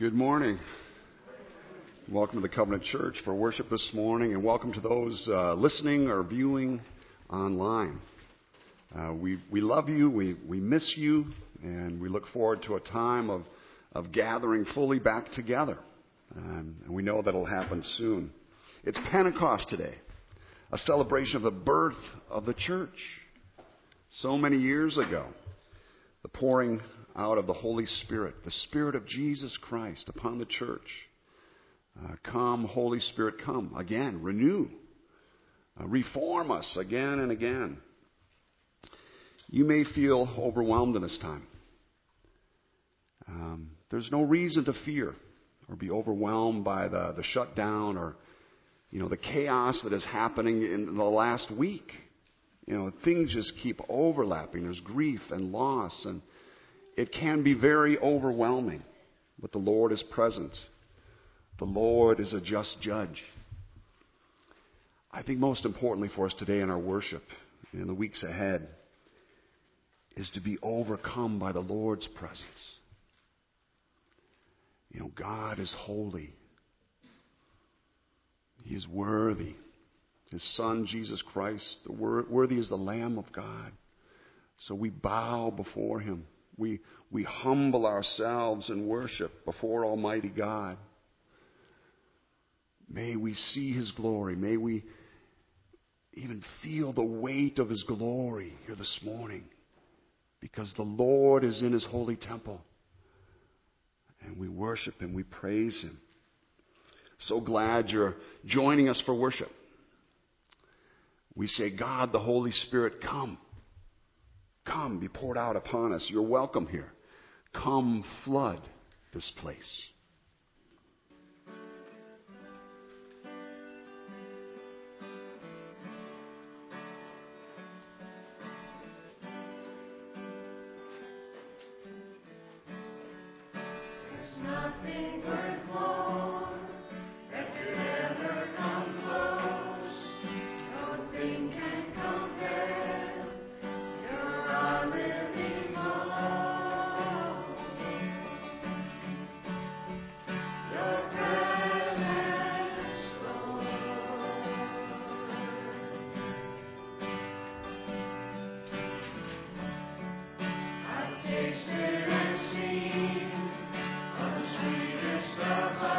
Good morning. Welcome to the Covenant Church for worship this morning, and welcome to those listening or viewing online. We love you, we miss you, and we look forward to a time of gathering fully back together. And we know that'll happen soon. It's Pentecost today, a celebration of the birth of the church. So many years ago, the pouring out of the Holy Spirit, the Spirit of Jesus Christ upon the church. Come, Holy Spirit, come again, renew, reform us again and again. You may feel overwhelmed in this time. There's no reason to fear or be overwhelmed by the shutdown or, the chaos that is happening in the last week. Things just keep overlapping. There's grief and loss, and it can be very overwhelming. But the Lord is present. The Lord is a just judge. I think most importantly for us today in our worship, in the weeks ahead, is to be overcome by the Lord's presence. God is holy. He is worthy. His Son, Jesus Christ, worthy is the Lamb of God. So we bow before Him. We humble ourselves in worship before Almighty God. May we see His glory. May we even feel the weight of His glory here this morning, because the Lord is in His holy temple. And we worship Him. We praise Him. So glad you're joining us for worship. We say, God, the Holy Spirit, come. Come, be poured out upon us. You're welcome here. Come, flood this place. Tasted and seen of the sweetest of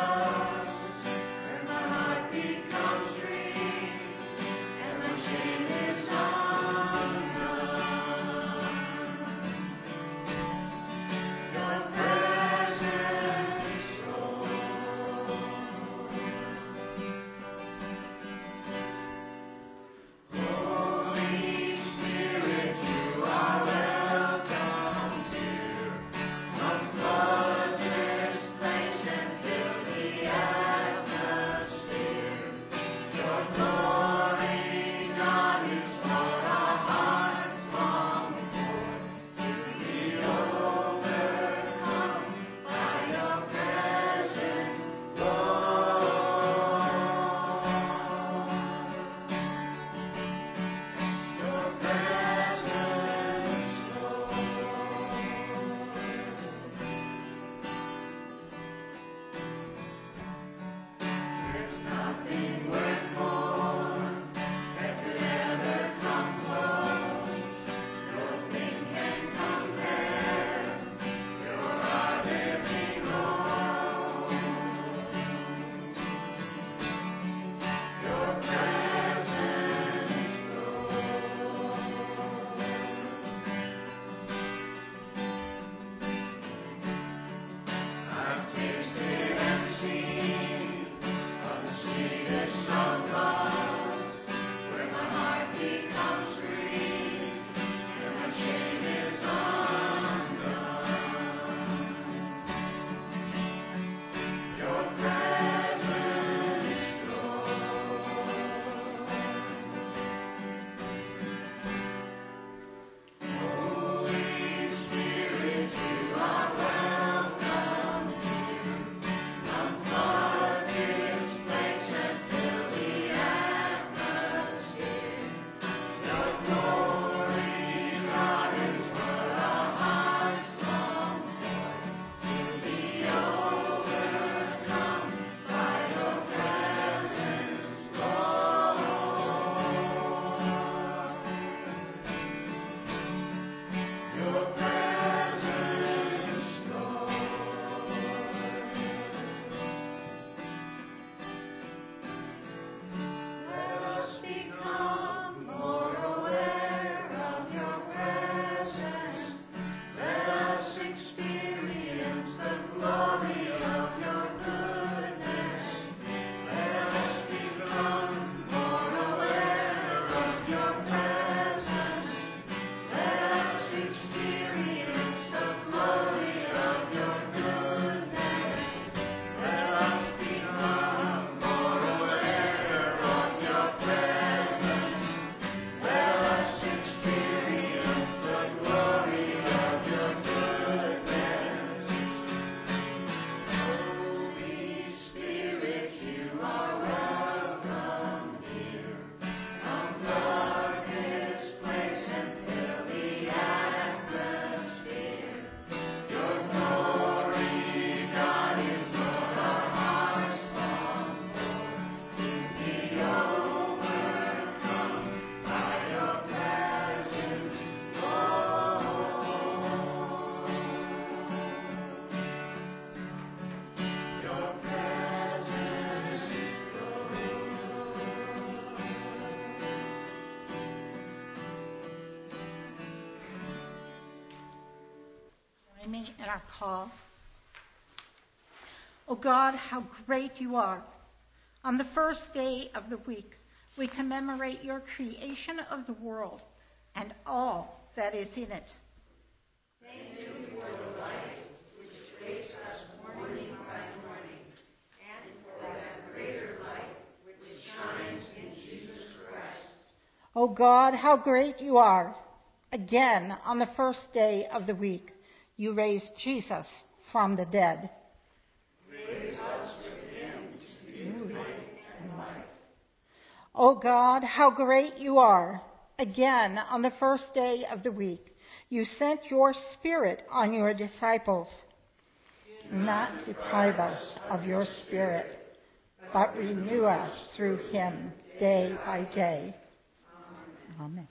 join in our call. O God, how great you are. On the first day of the week, we commemorate your creation of the world and all that is in it. Thank you for the light which wakes us morning by morning, and for that greater light which shines in Jesus Christ. O God, how great you are. Again, on the first day of the week, you raised Jesus from the dead. Raise us with him to new life and life. O God, how great you are. Again, on the first day of the week, you sent your Spirit on your disciples. Do not deprive us of your Spirit, but renew us through him day by day. Amen.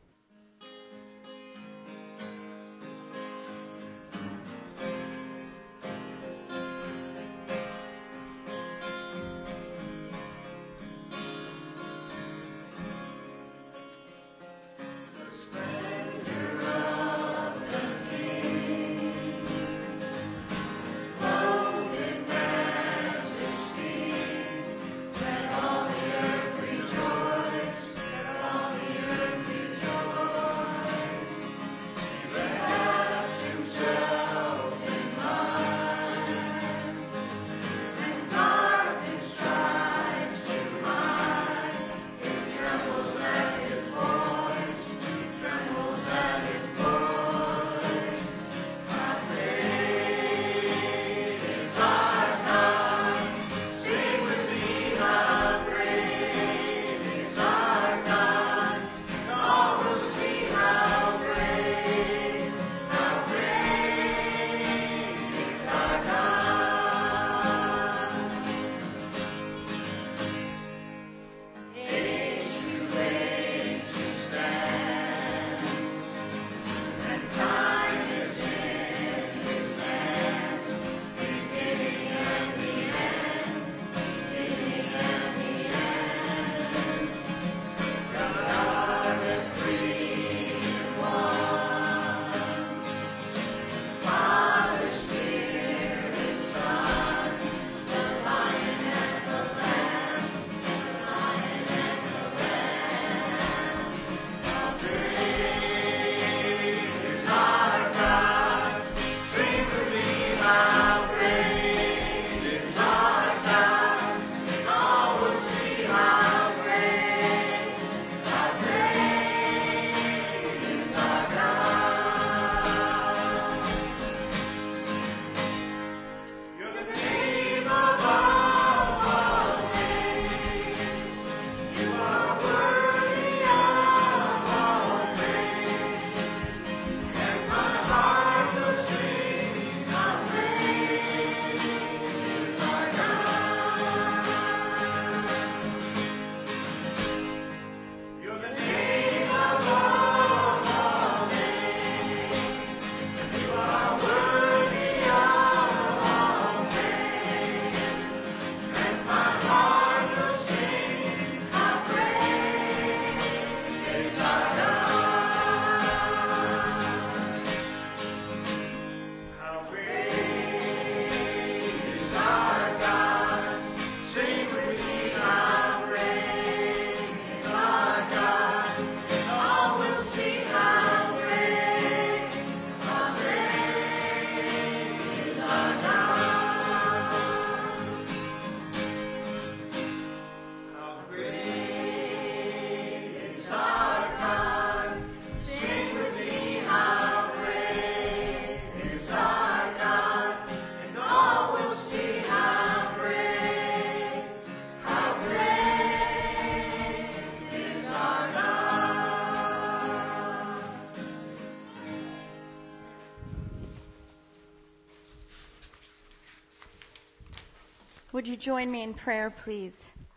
Would you join me in prayer, please?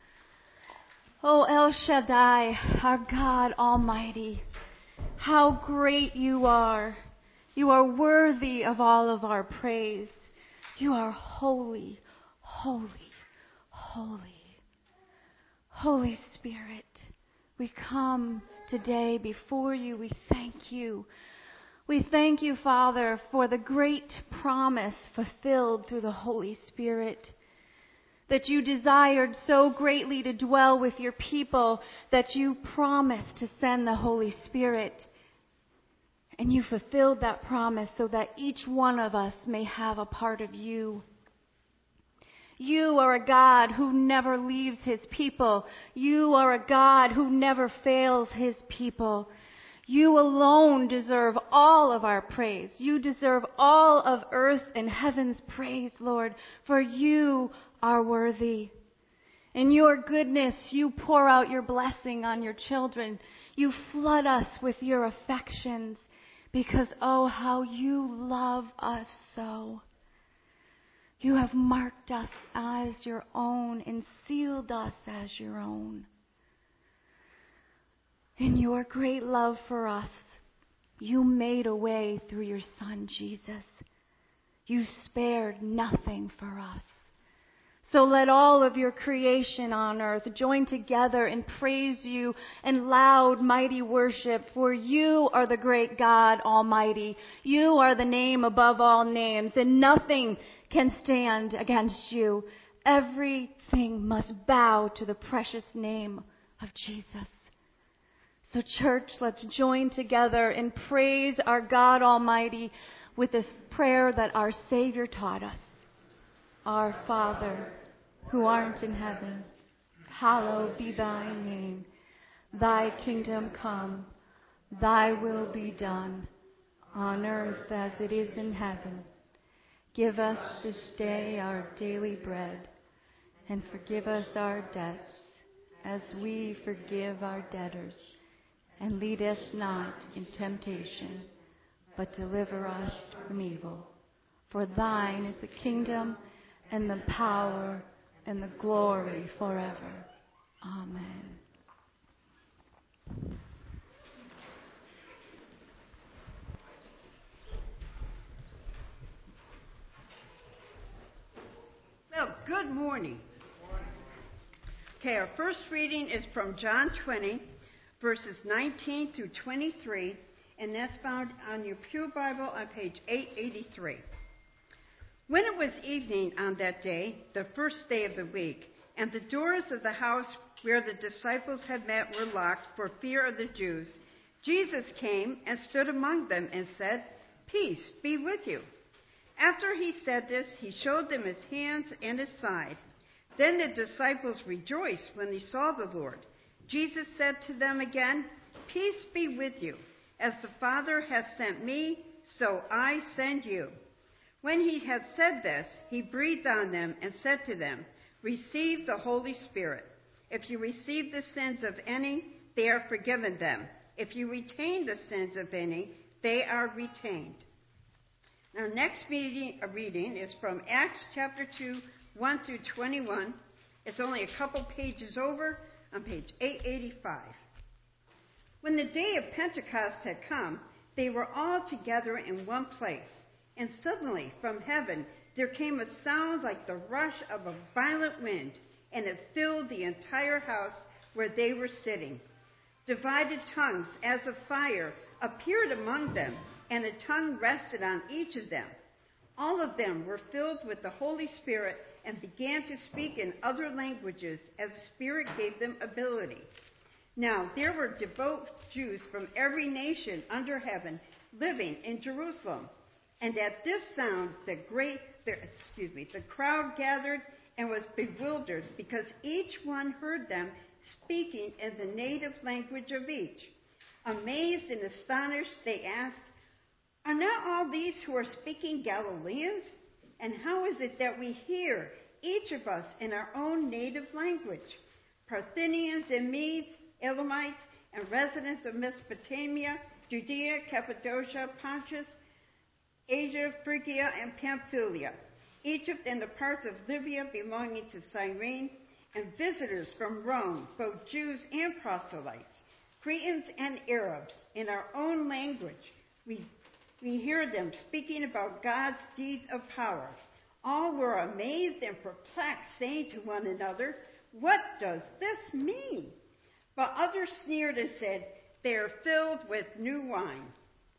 Oh, El Shaddai, our God Almighty, how great you are. You are worthy of all of our praise. You are holy, holy, holy. Holy Spirit, we come today before you. We thank you. We thank you, Father, for the great promise fulfilled through the Holy Spirit, that you desired so greatly to dwell with your people that you promised to send the Holy Spirit. And you fulfilled that promise so that each one of us may have a part of you. You are a God who never leaves his people. You are a God who never fails his people. You alone deserve all of our praise. You deserve all of earth and heaven's praise, Lord, for you are worthy. In your goodness, you pour out your blessing on your children. You flood us with your affections because, oh, how you love us so. You have marked us as your own and sealed us as your own. In your great love for us, you made a way through your Son, Jesus. You spared nothing for us. So let all of your creation on earth join together and praise you in loud, mighty worship, for you are the great God Almighty. You are the name above all names, and nothing can stand against you. Everything must bow to the precious name of Jesus. So church, let's join together and praise our God Almighty with this prayer that our Savior taught us. Our Father, who art in heaven, hallowed be thy name. Thy kingdom come, thy will be done, on earth as it is in heaven. Give us this day our daily bread, and forgive us our debts, as we forgive our debtors. And lead us not in temptation, but deliver us from evil. For thine is the kingdom, and the power, and the glory forever. Amen. Well, good morning. Okay, our first reading is from John 20, verses 19 through 23, and that's found on your Pew Bible on page 883. When it was evening on that day, the first day of the week, and the doors of the house where the disciples had met were locked for fear of the Jews, Jesus came and stood among them and said, "Peace be with you." After he said this, he showed them his hands and his side. Then the disciples rejoiced when they saw the Lord. Jesus said to them again, "Peace be with you. As the Father has sent me, so I send you." When he had said this, he breathed on them and said to them, "Receive the Holy Spirit. If you receive the sins of any, they are forgiven them. If you retain the sins of any, they are retained." Our next reading is from Acts chapter 2, 1 through 21. It's only a couple pages over, on page 885. When the day of Pentecost had come, they were all together in one place. And suddenly, from heaven, there came a sound like the rush of a violent wind, and it filled the entire house where they were sitting. Divided tongues as of fire appeared among them, and a tongue rested on each of them. All of them were filled with the Holy Spirit and began to speak in other languages as the Spirit gave them ability. Now there were devout Jews from every nation under heaven living in Jerusalem. And at this sound, the crowd gathered and was bewildered because each one heard them speaking in the native language of each. Amazed and astonished, they asked, "Are not all these who are speaking Galileans? And how is it that we hear, each of us in our own native language? Parthians and Medes, Elamites, and residents of Mesopotamia, Judea, Cappadocia, Pontus, Asia, Phrygia, and Pamphylia, Egypt and the parts of Libya belonging to Cyrene, and visitors from Rome, both Jews and proselytes, Cretans and Arabs, in our own language. We hear them speaking about God's deeds of power. All were amazed and perplexed, saying to one another, 'What does this mean?' But others sneered and said, 'They are filled with new wine.'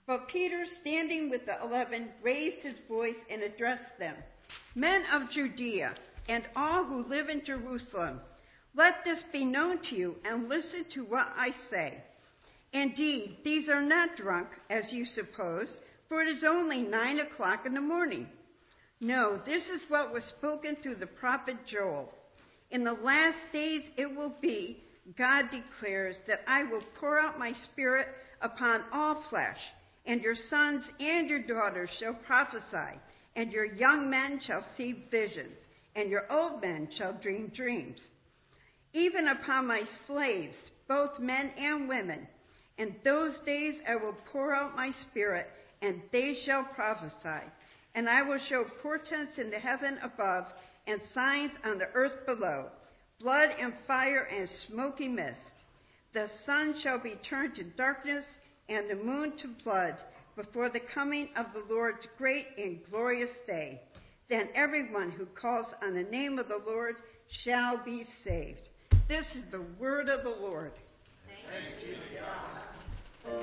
But Peter, standing with the 11, raised his voice and addressed them. Men of Judea, and all who live in Jerusalem, let this be known to you, and listen to what I say. Indeed, these are not drunk, as you suppose, for it is only 9 o'clock in the morning. No, this is what was spoken through the prophet Joel. In the last days it will be, God declares, that I will pour out my Spirit upon all flesh, and your sons and your daughters shall prophesy, and your young men shall see visions, and your old men shall dream dreams. Even upon my slaves, both men and women, in those days I will pour out my Spirit, and they shall prophesy. And I will show portents in the heaven above, and signs on the earth below, blood and fire and smoky mist. The sun shall be turned to darkness, and the moon to blood, before the coming of the Lord's great and glorious day. Then everyone who calls on the name of the Lord shall be saved. This is the word of the Lord. Thanks be to God.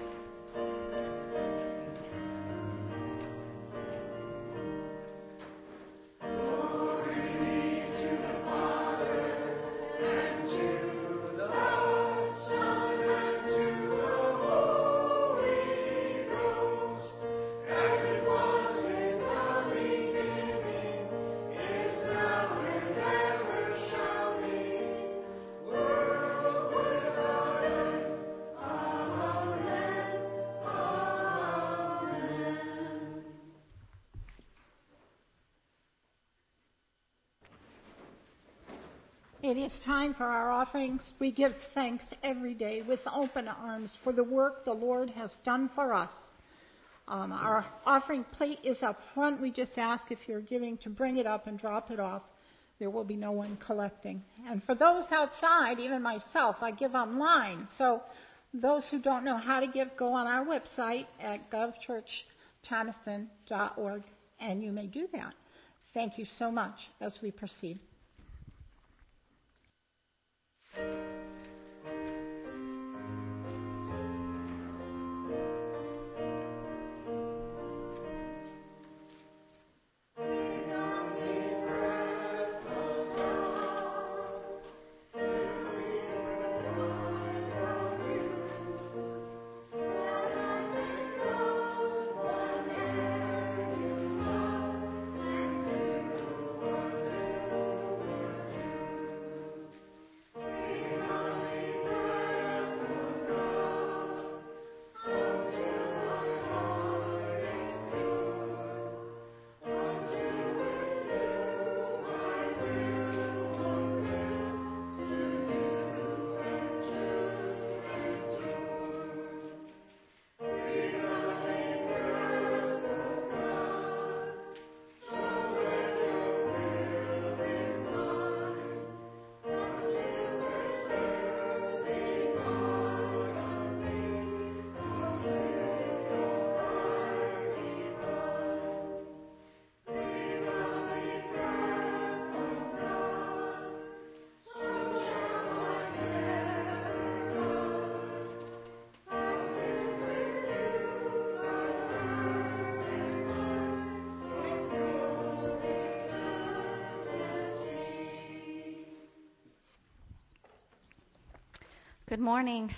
It is time for our offerings. We give thanks every day with open arms for the work the Lord has done for us. Our offering plate is up front. We just ask if you're giving to bring it up and drop it off. There will be no one collecting. And for those outside, even myself, I give online. So those who don't know how to give, go on our website at govchurchthomaston.org, and you may do that. Thank you so much as we proceed. Good morning.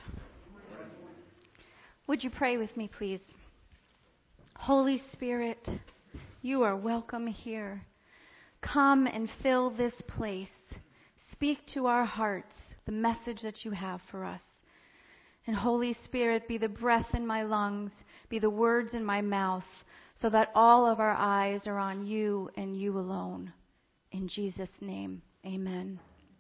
Would you pray with me, please? Holy Spirit, you are welcome here. Come and fill this place. Speak to our hearts the message that you have for us. And Holy Spirit, be the breath in my lungs, be the words in my mouth, so that all of our eyes are on you and you alone. In Jesus' name, amen.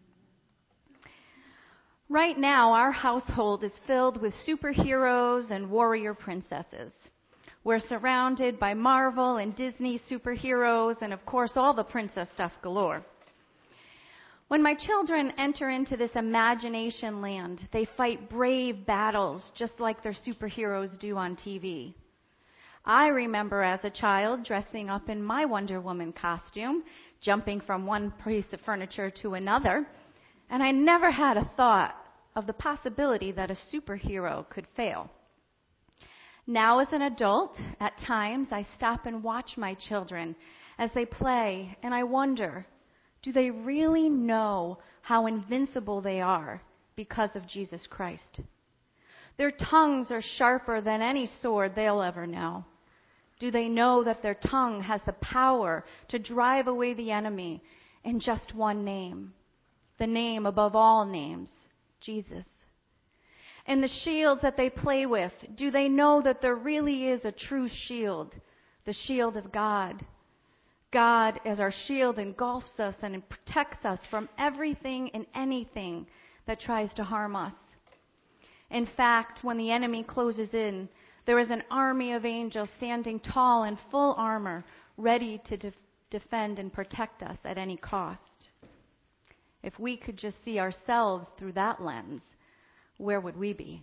Right now, our household is filled with superheroes and warrior princesses. We're surrounded by Marvel and Disney superheroes and, of course, all the princess stuff galore. When my children enter into this imagination land, they fight brave battles just like their superheroes do on TV. I remember as a child dressing up in my Wonder Woman costume, jumping from one piece of furniture to another, and I never had a thought of the possibility that a superhero could fail. Now as an adult, at times I stop and watch my children as they play, and I wonder, do they really know how invincible they are because of Jesus Christ? Their tongues are sharper than any sword they'll ever know. Do they know that their tongue has the power to drive away the enemy in just one name? The name above all names, Jesus. And the shields that they play with, do they know that there really is a true shield, the shield of God? God, as our shield, engulfs us and protects us from everything and anything that tries to harm us. In fact, when the enemy closes in, there is an army of angels standing tall in full armor, ready to defend and protect us at any cost. If we could just see ourselves through that lens, where would we be?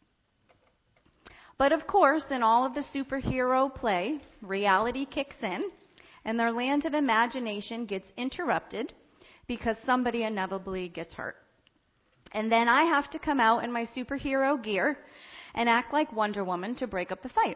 But of course, in all of the superhero play, reality kicks in, and their land of imagination gets interrupted because somebody inevitably gets hurt. And then I have to come out in my superhero gear and act like Wonder Woman to break up the fight.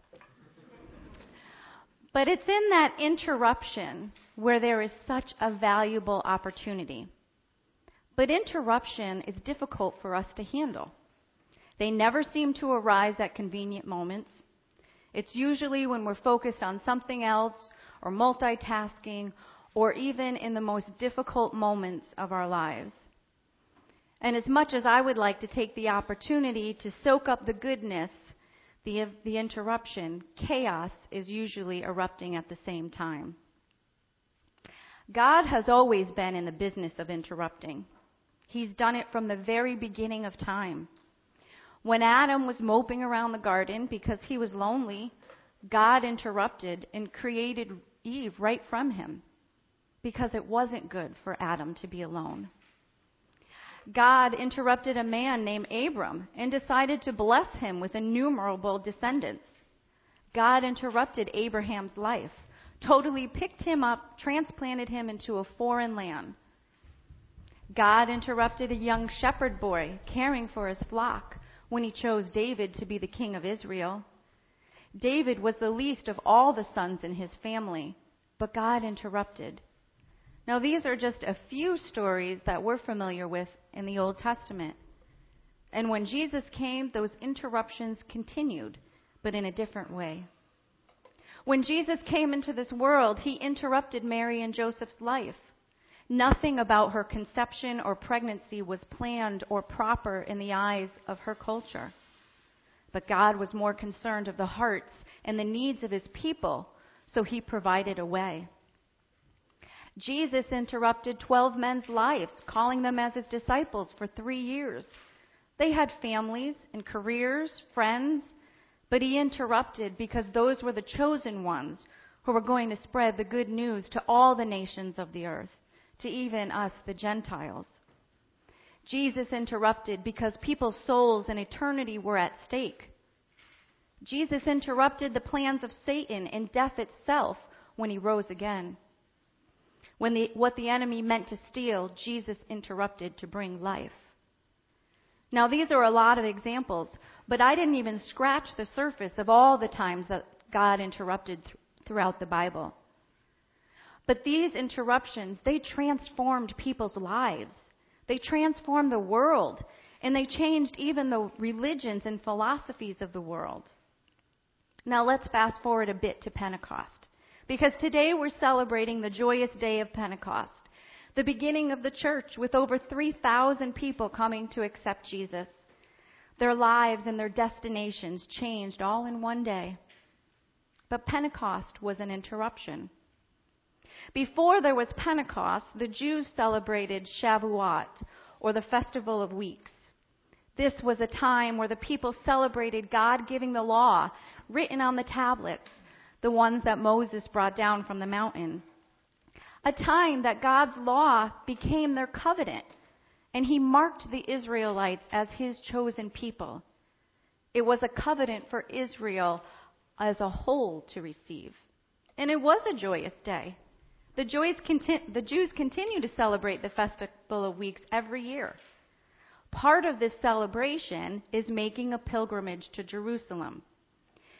But it's in that interruption where there is such a valuable opportunity. But interruption is difficult for us to handle. They never seem to arise at convenient moments. It's usually when we're focused on something else or multitasking or even in the most difficult moments of our lives. And as much as I would like to take the opportunity to soak up the goodness, the interruption, chaos is usually erupting at the same time. God has always been in the business of interrupting. He's done it from the very beginning of time. When Adam was moping around the garden because he was lonely, God interrupted and created Eve right from him because it wasn't good for Adam to be alone. God interrupted a man named Abram and decided to bless him with innumerable descendants. God interrupted Abraham's life, totally picked him up, transplanted him into a foreign land. God interrupted a young shepherd boy caring for his flock when he chose David to be the king of Israel. David was the least of all the sons in his family, but God interrupted. Now, these are just a few stories that we're familiar with in the Old Testament. And when Jesus came, those interruptions continued, but in a different way. When Jesus came into this world, he interrupted Mary and Joseph's life. Nothing about her conception or pregnancy was planned or proper in the eyes of her culture. But God was more concerned of the hearts and the needs of his people, so he provided a way. Jesus interrupted 12 men's lives, calling them as his disciples for 3 years. They had families and careers, friends, but he interrupted because those were the chosen ones who were going to spread the good news to all the nations of the earth, to even us, the Gentiles. Jesus interrupted because people's souls and eternity were at stake. Jesus interrupted the plans of Satan and death itself when he rose again. What the enemy meant to steal, Jesus interrupted to bring life. Now, these are a lot of examples, but I didn't even scratch the surface of all the times that God interrupted throughout the Bible. But these interruptions, they transformed people's lives. They transformed the world, and they changed even the religions and philosophies of the world. Now, let's fast forward a bit to Pentecost. Because today we're celebrating the joyous day of Pentecost, the beginning of the church with over 3,000 people coming to accept Jesus. Their lives and their destinations changed all in one day. But Pentecost was an interruption. Before there was Pentecost, the Jews celebrated Shavuot, or the Festival of Weeks. This was a time where the people celebrated God giving the law written on the tablets, the ones that Moses brought down from the mountain. A time that God's law became their covenant, and he marked the Israelites as his chosen people. It was a covenant for Israel as a whole to receive. And it was a joyous day. The Jews continue to celebrate the Festival of Weeks every year. Part of this celebration is making a pilgrimage to Jerusalem.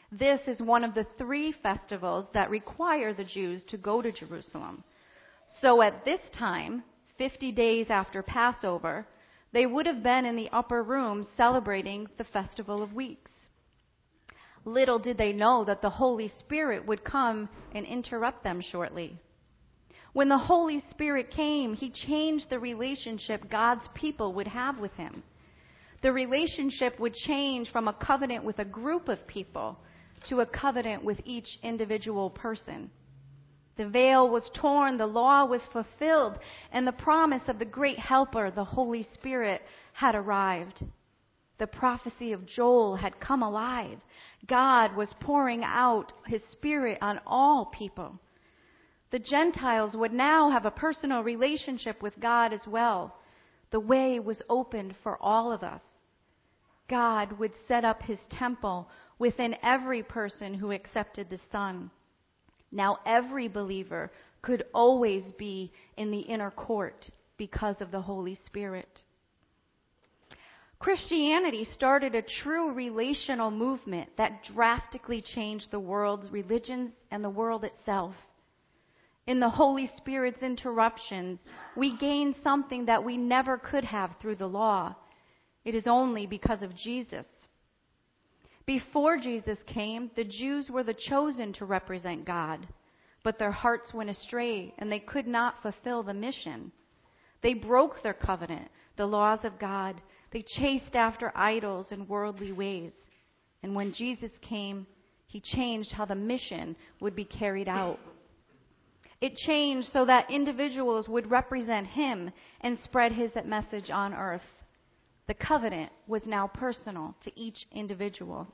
This is one of the 3 festivals that require the Jews to go to Jerusalem. So at this time, 50 days after Passover, they would have been in the upper room celebrating the Festival of Weeks. Little did they know that the Holy Spirit would come and interrupt them shortly. When the Holy Spirit came, he changed the relationship God's people would have with him. The relationship would change from a covenant with a group of people to a covenant with each individual person. The veil was torn, the law was fulfilled, and the promise of the great helper, the Holy Spirit, had arrived. The prophecy of Joel had come alive. God was pouring out his Spirit on all people. The Gentiles would now have a personal relationship with God as well. The way was opened for all of us. God would set up his temple within every person who accepted the Son. Now every believer could always be in the inner court because of the Holy Spirit. Christianity started a true relational movement that drastically changed the world's religions and the world itself. In the Holy Spirit's interruptions, we gain something that we never could have through the law. It is only because of Jesus. Before Jesus came, the Jews were the chosen to represent God, but their hearts went astray and they could not fulfill the mission. They broke their covenant, the laws of God. They chased after idols and worldly ways. And when Jesus came, he changed how the mission would be carried out. It changed so that individuals would represent him and spread his message on earth. The covenant was now personal to each individual.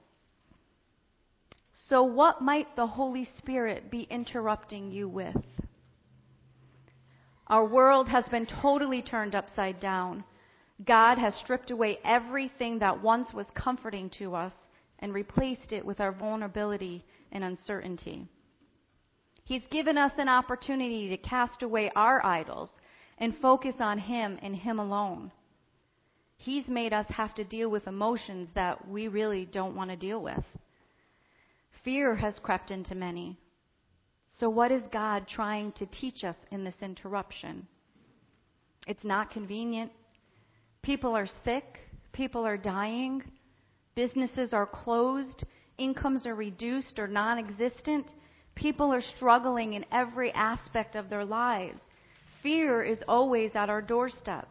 So what might the Holy Spirit be interrupting you with? Our world has been totally turned upside down. God has stripped away everything that once was comforting to us and replaced it with our vulnerability and uncertainty. He's given us an opportunity to cast away our idols and focus on him and him alone. He's made us have to deal with emotions that we really don't want to deal with. Fear has crept into many. So what is God trying to teach us in this interruption? It's not convenient. People are sick. People are dying. Businesses are closed. Incomes are reduced or non-existent. People are struggling in every aspect of their lives. Fear is always at our doorstep.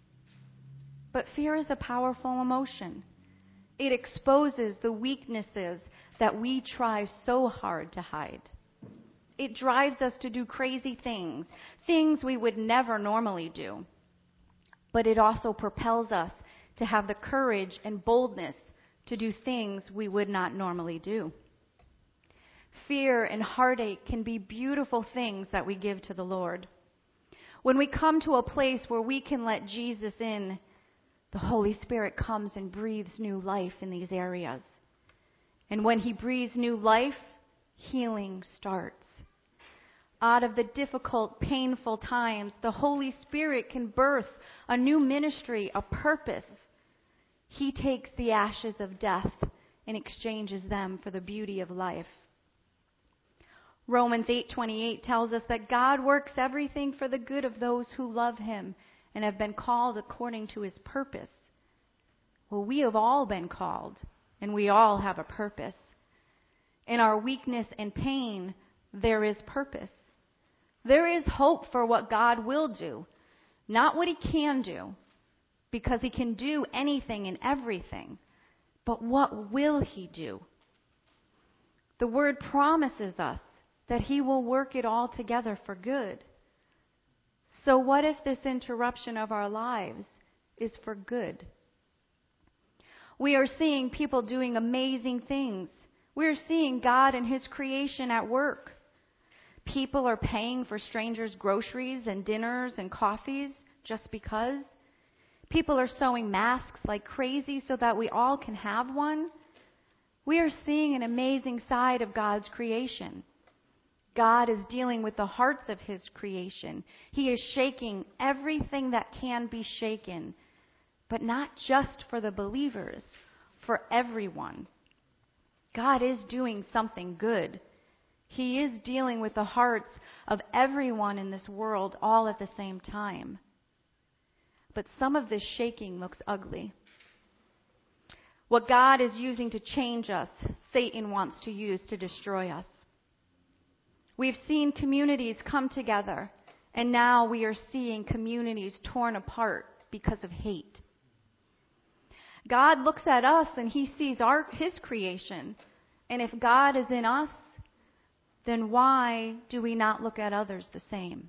But fear is a powerful emotion. It exposes the weaknesses that we try so hard to hide. It drives us to do crazy things, things we would never normally do. But it also propels us to have the courage and boldness to do things we would not normally do. Fear and heartache can be beautiful things that we give to the Lord. When we come to a place where we can let Jesus in, the Holy Spirit comes and breathes new life in these areas. And when he breathes new life, healing starts. Out of the difficult, painful times, the Holy Spirit can birth a new ministry, a purpose. He takes the ashes of death and exchanges them for the beauty of life. Romans 8:28 tells us that God works everything for the good of those who love him and have been called according to his purpose. Well, we have all been called, and we all have a purpose. In our weakness and pain, there is purpose. There is hope for what God will do, not what he can do, because he can do anything and everything, but what will he do? The word promises us that he will work it all together for good. So what if this interruption of our lives is for good? We are seeing people doing amazing things. We are seeing God and his creation at work. People are paying for strangers' groceries and dinners and coffees just because. People are sewing masks like crazy so that we all can have one. We are seeing an amazing side of God's creation. God is dealing with the hearts of his creation. He is shaking everything that can be shaken, but not just for the believers, for everyone. God is doing something good. He is dealing with the hearts of everyone in this world all at the same time. But some of this shaking looks ugly. What God is using to change us, Satan wants to use to destroy us. We've seen communities come together, and now we are seeing communities torn apart because of hate. God looks at us and he sees his creation. And if God is in us, then why do we not look at others the same?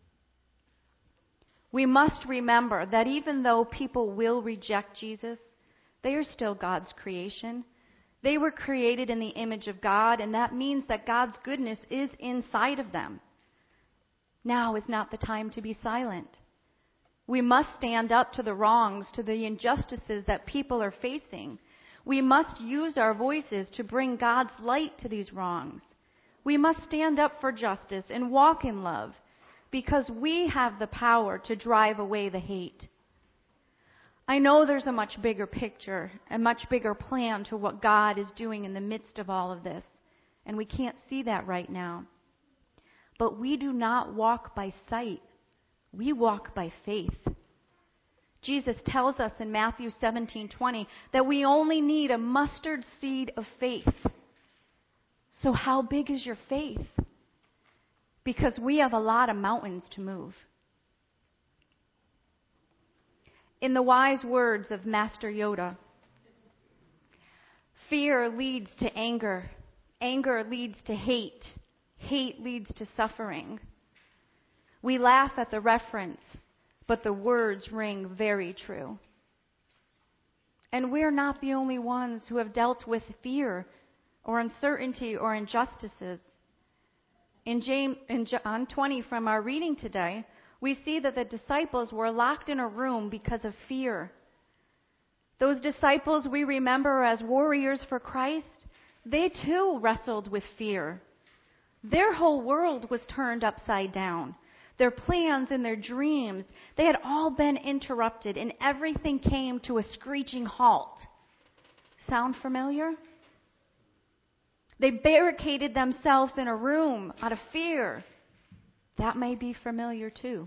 We must remember that even though people will reject Jesus, they are still God's creation. They were created in the image of God, and that means that God's goodness is inside of them. Now is not the time to be silent. We must stand up to the wrongs, to the injustices that people are facing. We must use our voices to bring God's light to these wrongs. We must stand up for justice and walk in love because we have the power to drive away the hate. I know there's a much bigger picture, a much bigger plan to what God is doing in the midst of all of this, and we can't see that right now. But we do not walk by sight. We walk by faith. Jesus tells us in Matthew 17:20 that we only need a mustard seed of faith. So how big is your faith? Because we have a lot of mountains to move. In the wise words of Master Yoda, fear leads to anger. Anger leads to hate. Hate leads to suffering. We laugh at the reference, but the words ring very true. And we're not the only ones who have dealt with fear or uncertainty or injustices. In John 20 from our reading today, we see that the disciples were locked in a room because of fear. Those disciples we remember as warriors for Christ, they too wrestled with fear. Their whole world was turned upside down. Their plans and their dreams, they had all been interrupted, and everything came to a screeching halt. Sound familiar? They barricaded themselves in a room out of fear. That may be familiar too.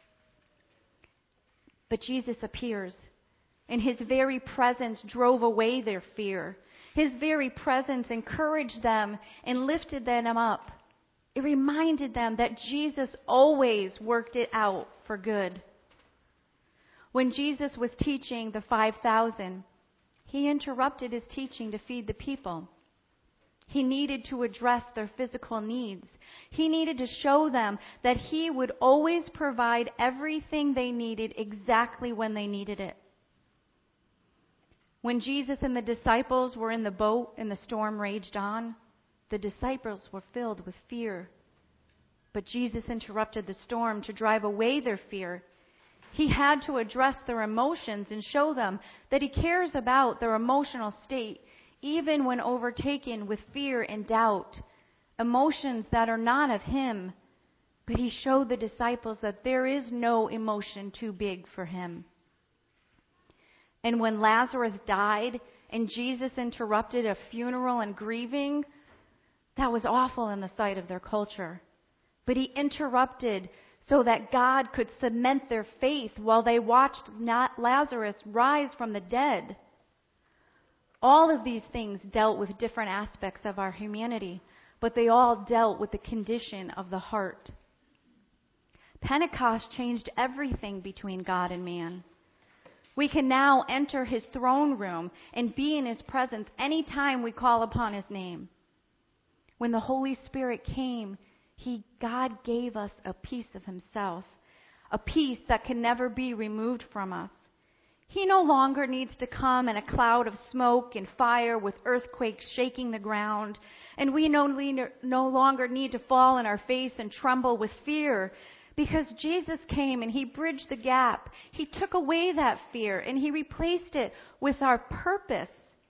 But Jesus appears, and his very presence drove away their fear. His very presence encouraged them and lifted them up. It reminded them that Jesus always worked it out for good. When Jesus was teaching the 5,000, he interrupted his teaching to feed the people. He needed to address their physical needs. He needed to show them that he would always provide everything they needed exactly when they needed it. When Jesus and the disciples were in the boat and the storm raged on, the disciples were filled with fear. But Jesus interrupted the storm to drive away their fear. He had to address their emotions and show them that he cares about their emotional state, even when overtaken with fear and doubt, emotions that are not of him. But he showed the disciples that there is no emotion too big for him. And when Lazarus died and Jesus interrupted a funeral and grieving, that was awful in the sight of their culture. But he interrupted so that God could cement their faith while they watched Lazarus rise from the dead. All of these things dealt with different aspects of our humanity, but they all dealt with the condition of the heart. Pentecost changed everything between God and man. We can now enter his throne room and be in his presence anytime we call upon his name. When the Holy Spirit came, God gave us a piece of himself, a piece that can never be removed from us. He no longer needs to come in a cloud of smoke and fire with earthquakes shaking the ground, and we no longer need to fall on our face and tremble with fear, because Jesus came and he bridged the gap. He took away that fear and he replaced it with our purpose.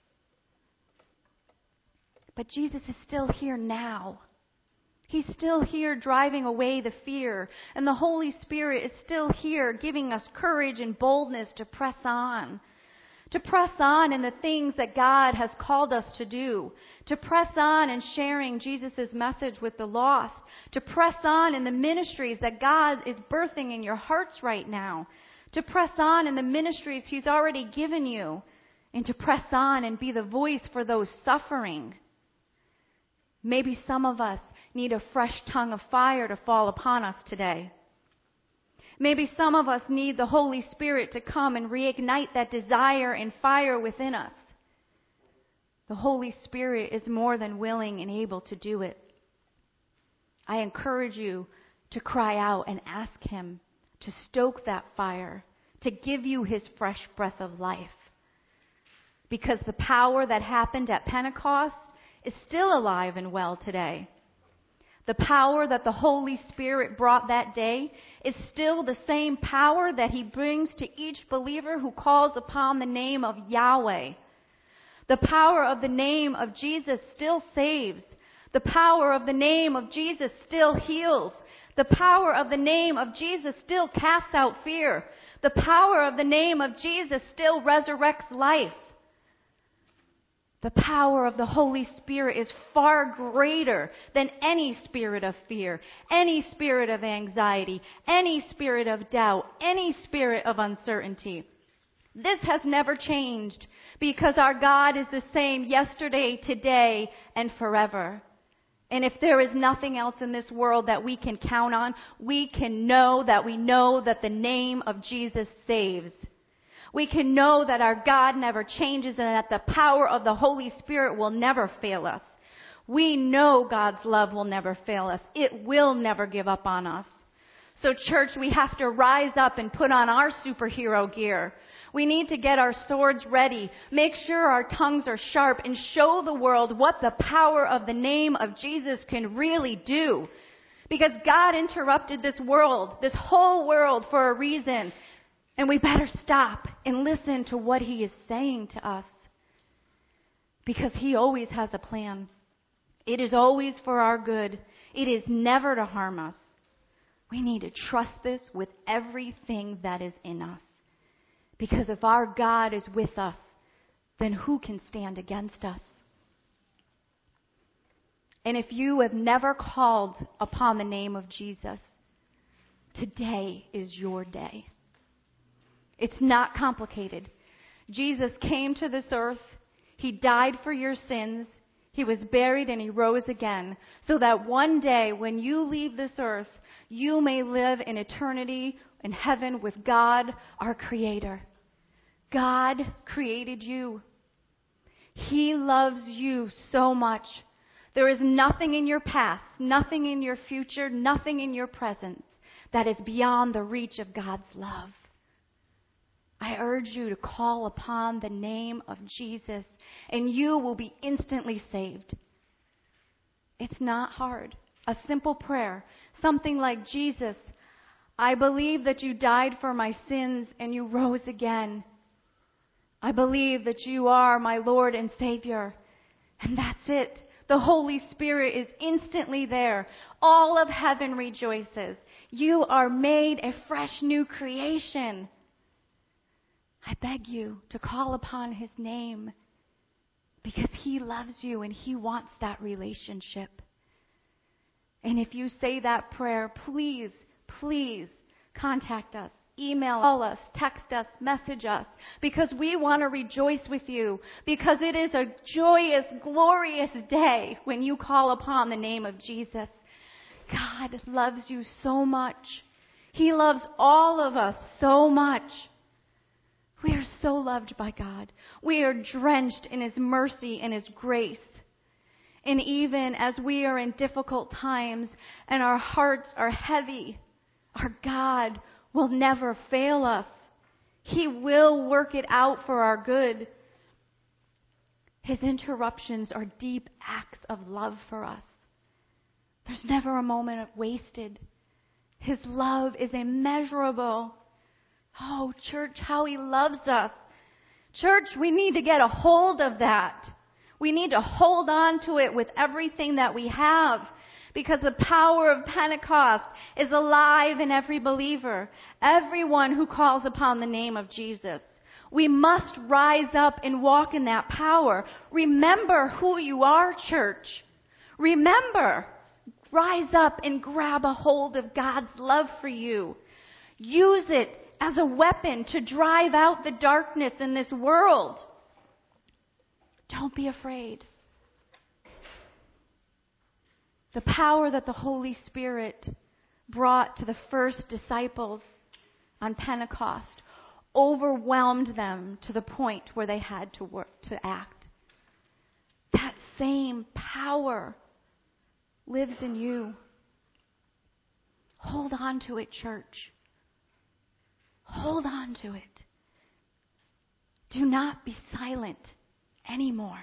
But Jesus is still here now. He's still here driving away the fear, and the Holy Spirit is still here giving us courage and boldness to press on, to press on in the things that God has called us to do, to press on in sharing Jesus' message with the lost, to press on in the ministries that God is birthing in your hearts right now, to press on in the ministries He's already given you, and to press on and be the voice for those suffering. Maybe some of us need a fresh tongue of fire to fall upon us today. Maybe some of us need the Holy Spirit to come and reignite that desire and fire within us. The Holy Spirit is more than willing and able to do it. I encourage you to cry out and ask Him to stoke that fire, to give you His fresh breath of life. Because the power that happened at Pentecost is still alive and well today. The power that the Holy Spirit brought that day is still the same power that He brings to each believer who calls upon the name of Yahweh. The power of the name of Jesus still saves. The power of the name of Jesus still heals. The power of the name of Jesus still casts out fear. The power of the name of Jesus still resurrects life. The power of the Holy Spirit is far greater than any spirit of fear, any spirit of anxiety, any spirit of doubt, any spirit of uncertainty. This has never changed because our God is the same yesterday, today, and forever. And if there is nothing else in this world that we can count on, we can know that the name of Jesus saves. We can know that our God never changes and that the power of the Holy Spirit will never fail us. We know God's love will never fail us. It will never give up on us. So church, we have to rise up and put on our superhero gear. We need to get our swords ready, make sure our tongues are sharp, and show the world what the power of the name of Jesus can really do. Because God interrupted this world, this whole world, for a reason. And we better stop and listen to what He is saying to us. Because He always has a plan. It is always for our good. It is never to harm us. We need to trust this with everything that is in us. Because if our God is with us, then who can stand against us? And if you have never called upon the name of Jesus, today is your day. It's not complicated. Jesus came to this earth. He died for your sins. He was buried and He rose again so that one day when you leave this earth, you may live in eternity in heaven with God, our Creator. God created you. He loves you so much. There is nothing in your past, nothing in your future, nothing in your present that is beyond the reach of God's love. I urge you to call upon the name of Jesus, and you will be instantly saved. It's not hard. A simple prayer, something like, Jesus, I believe that you died for my sins and you rose again. I believe that you are my Lord and Savior. And that's it. The Holy Spirit is instantly there. All of heaven rejoices. You are made a fresh new creation. I beg you to call upon His name because He loves you and He wants that relationship. And if you say that prayer, please contact us. Email us, text us, message us, because we want to rejoice with you, because it is a joyous, glorious day when you call upon the name of Jesus. God loves you so much. He loves all of us so much. We are so loved by God. We are drenched in His mercy and His grace. And even as we are in difficult times and our hearts are heavy, our God will never fail us. He will work it out for our good. His interruptions are deep acts of love for us. There's never a moment wasted. His love is immeasurable. Oh, church, how He loves us. Church, we need to get a hold of that. We need to hold on to it with everything that we have, because the power of Pentecost is alive in every believer, everyone who calls upon the name of Jesus. We must rise up and walk in that power. Remember who you are, church. Remember, rise up and grab a hold of God's love for you. Use it as a weapon to drive out the darkness in this world. Don't be afraid. The power that the Holy Spirit brought to the first disciples on Pentecost overwhelmed them to the point where they had to work, to act. That same power lives in you. Hold on to it, church. Hold on to it. Do not be silent anymore.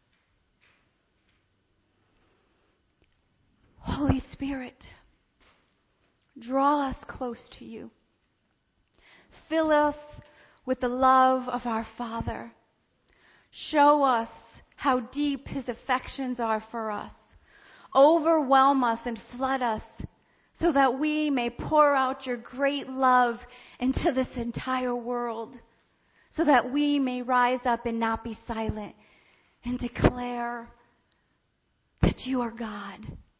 Holy Spirit, draw us close to you. Fill us with the love of our Father. Show us how deep His affections are for us. Overwhelm us and flood us so that we may pour out your great love into this entire world, so that we may rise up and not be silent and declare that you are God.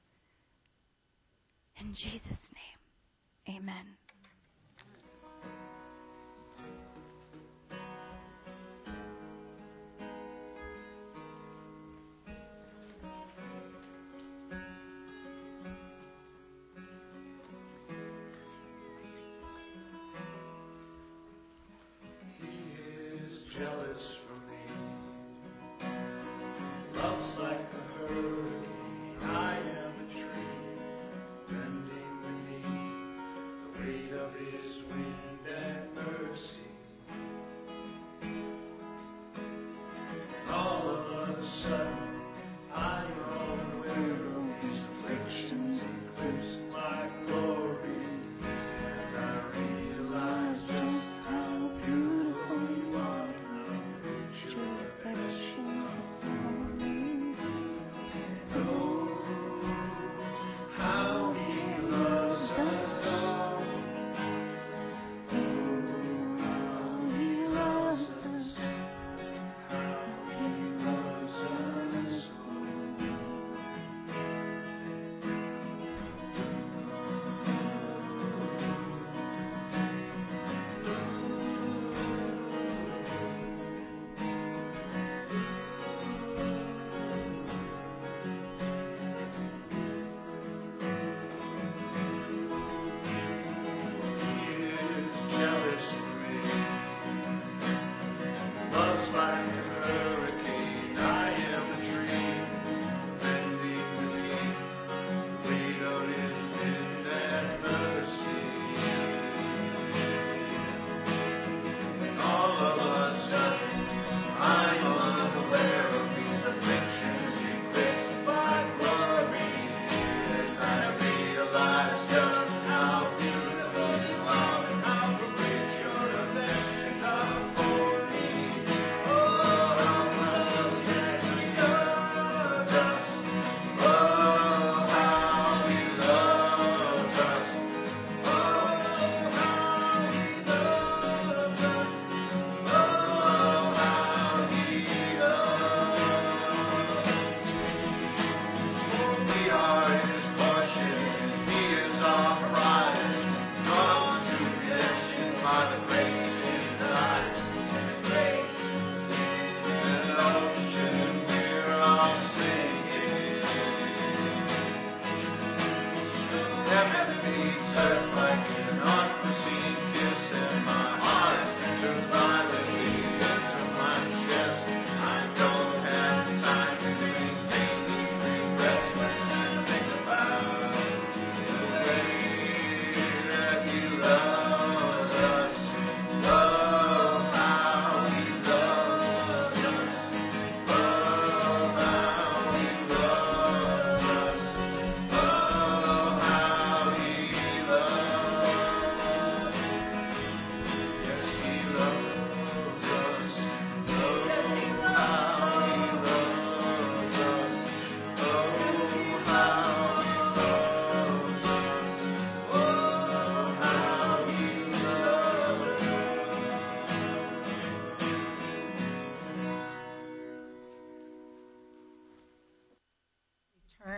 In Jesus' name, amen. Jealous for me, love's like a hurricane. I am a tree bending beneath the weight of His wind and mercy. All of a sudden, I am aware of His afflictions eclipse my glory, and I realize just how beautiful you are.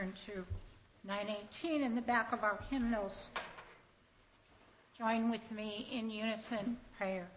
turn to 918 in the back of our hymnals. Join with me in unison prayer.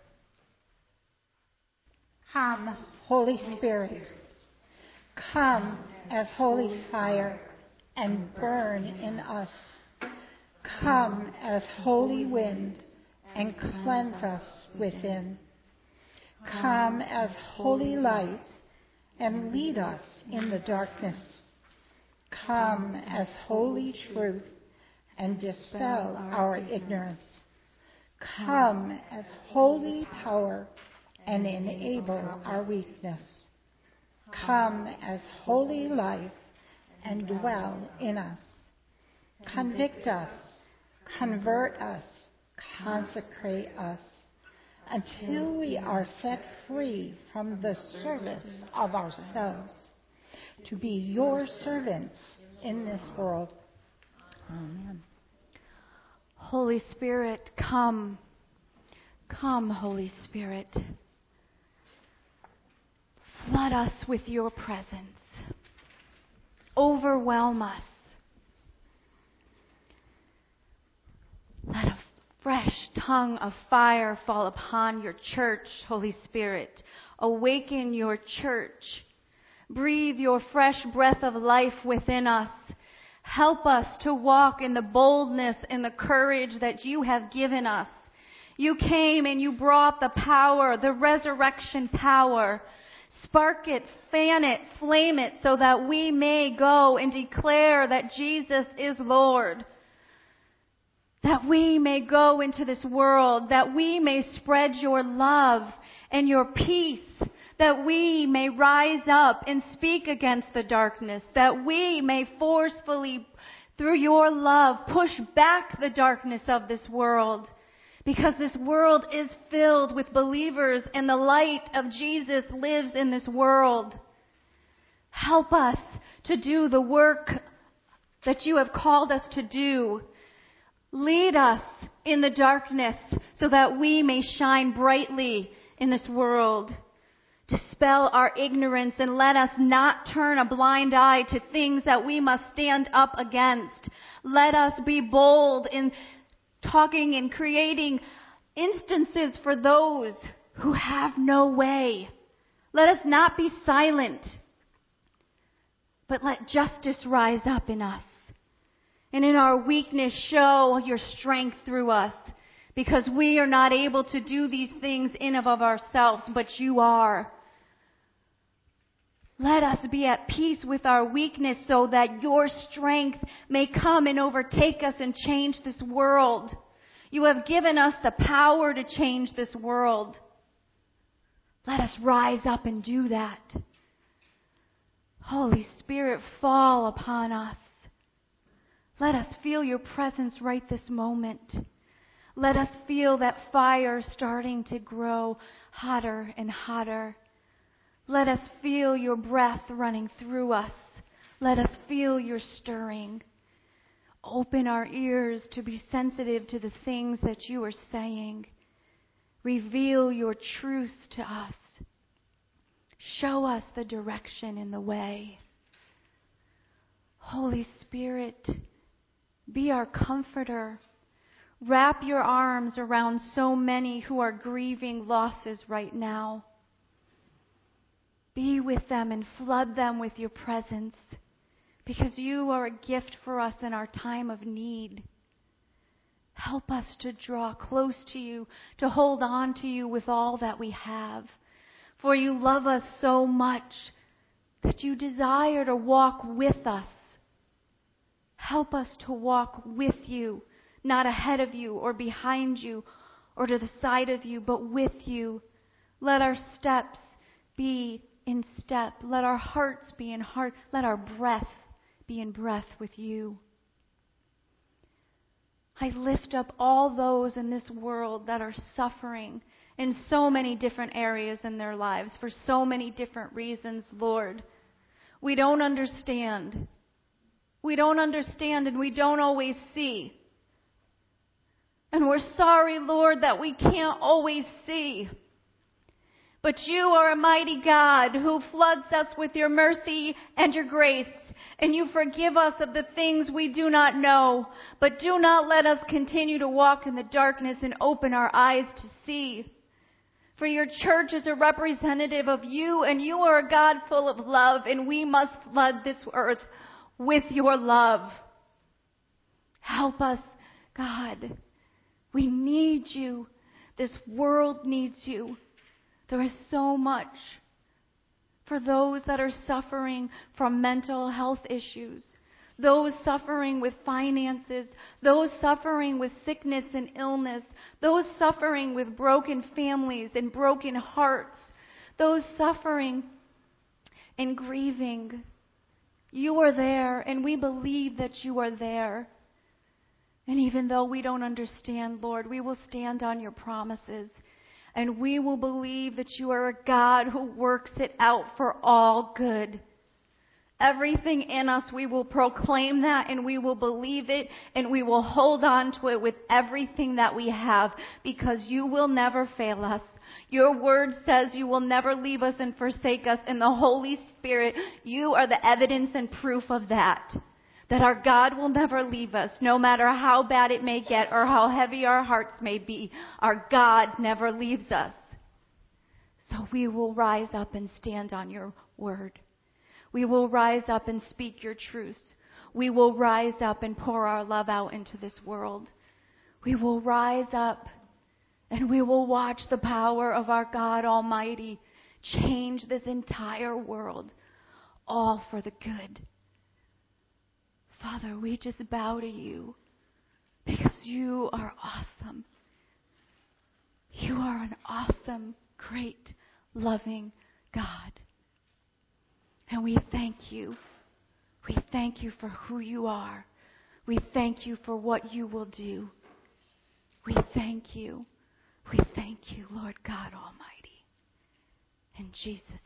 Come, Holy Spirit, come as holy fire and burn in us. Come as holy wind and cleanse us within. Come as holy light and lead us in the darkness. Come as holy truth and dispel our ignorance. Come as holy power and enable our weakness. Come as holy life and dwell in us. Convict us, convert us, consecrate us, until we are set free from the service of ourselves, to be your servants in this world. Amen. Holy Spirit, come. Come, Holy Spirit. Flood us with your presence. Overwhelm us. Let a fresh tongue of fire fall upon your church, Holy Spirit. Awaken your church. Breathe your fresh breath of life within us. Help us to walk in the boldness and the courage that you have given us. You came and you brought the power, the resurrection power. Spark it, fan it, flame it, so that we may go and declare that Jesus is Lord. That we may go into this world, that we may spread your love and your peace, that we may rise up and speak against the darkness, that we may forcefully, through your love, push back the darkness of this world. Because this world is filled with believers and the light of Jesus lives in this world. Help us to do the work that you have called us to do. Lead us in the darkness so that we may shine brightly in this world. Dispel our ignorance and let us not turn a blind eye to things that we must stand up against. Let us be bold in talking and creating instances for those who have no way. Let us not be silent, but let justice rise up in us. And in our weakness, show your strength through us, because we are not able to do these things in and of ourselves, but you are. Let us be at peace with our weakness so that your strength may come and overtake us and change this world. You have given us the power to change this world. Let us rise up and do that. Holy Spirit, fall upon us. Let us feel your presence right this moment. Let us feel that fire starting to grow hotter and hotter. Let us feel your breath running through us. Let us feel your stirring. Open our ears to be sensitive to the things that you are saying. Reveal your truth to us. Show us the direction and the way. Holy Spirit, be our comforter. Wrap your arms around so many who are grieving losses right now. Be with them and flood them with your presence, because you are a gift for us in our time of need. Help us to draw close to you, to hold on to you with all that we have. For you love us so much that you desire to walk with us. Help us to walk with you, not ahead of you or behind you or to the side of you, but with you. Let our steps be in step. Let our hearts be in heart. Let our breath be in breath with you. I lift up all those in this world that are suffering in so many different areas in their lives for so many different reasons, Lord. We don't understand. We don't understand and we don't always see. And we're sorry, Lord, that we can't always see. But you are a mighty God who floods us with your mercy and your grace. and you forgive us of the things we do not know. But do not let us continue to walk in the darkness, and open our eyes to see. For your church is a representative of you, and you are a God full of love, and we must flood this earth with your love. Help us, God. We need you. This world needs you. There is so much for those that are suffering from mental health issues, those suffering with finances, those suffering with sickness and illness, those suffering with broken families and broken hearts, those suffering and grieving. You are there, and we believe that you are there. And even though we don't understand, Lord, we will stand on your promises. And we will believe that you are a God who works it out for all good. Everything in us, we will proclaim that, and we will believe it, and we will hold on to it with everything that we have, because you will never fail us. Your word says you will never leave us and forsake us. And the Holy Spirit, you are the evidence and proof of that. That our God will never leave us, no matter how bad it may get or how heavy our hearts may be. Our God never leaves us. So we will rise up and stand on your word. We will rise up and speak your truths. We will rise up and pour our love out into this world. We will rise up and we will watch the power of our God Almighty change this entire world, all for the good. Father, we just bow to you because you are awesome. You are an awesome, great, loving God. And we thank you. We thank you for who you are. We thank you for what you will do. We thank you. We thank you, Lord God Almighty. In Jesus' name.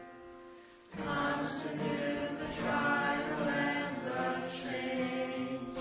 Constant is the trial and the change.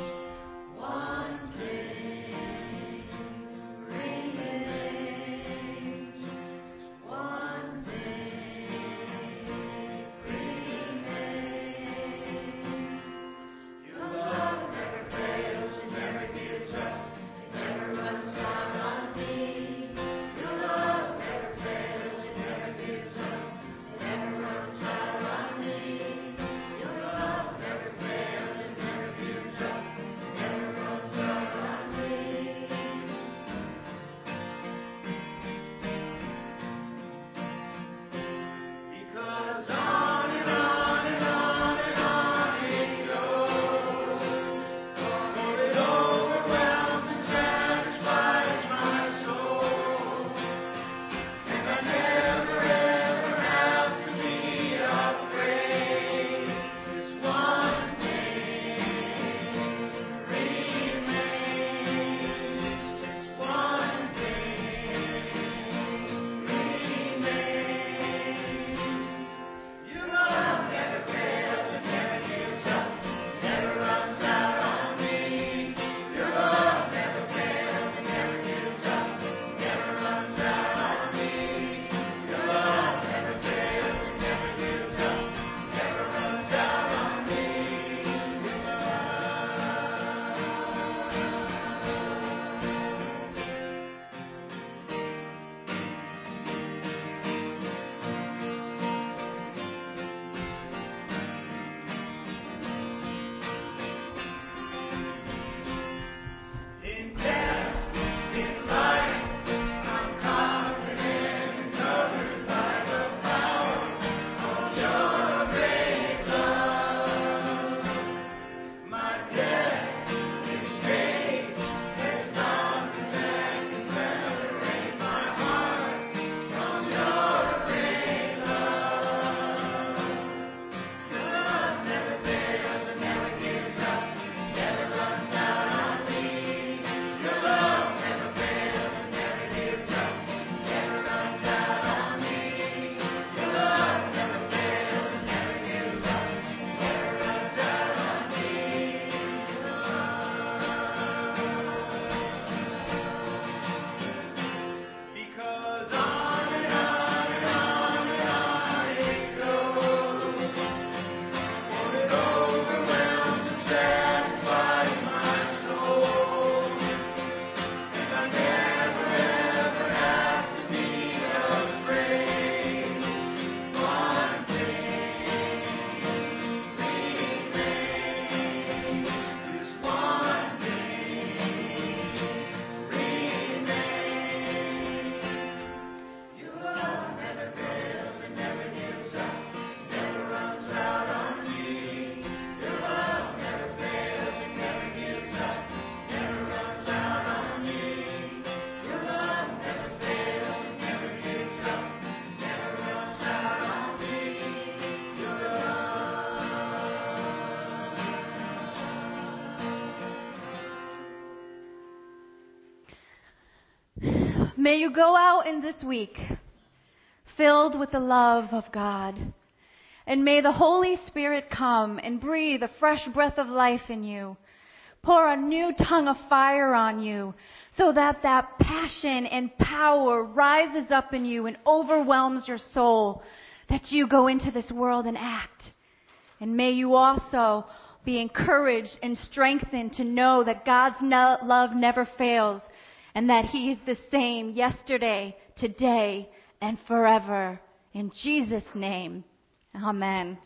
May you go out in this week filled with the love of God. And may the Holy Spirit come and breathe a fresh breath of life in you. Pour a new tongue of fire on you so that that passion and power rises up in you and overwhelms your soul, that you go into this world and act. And may you also be encouraged and strengthened to know that God's love never fails and that He is the same yesterday, today, and forever. In Jesus' name, amen.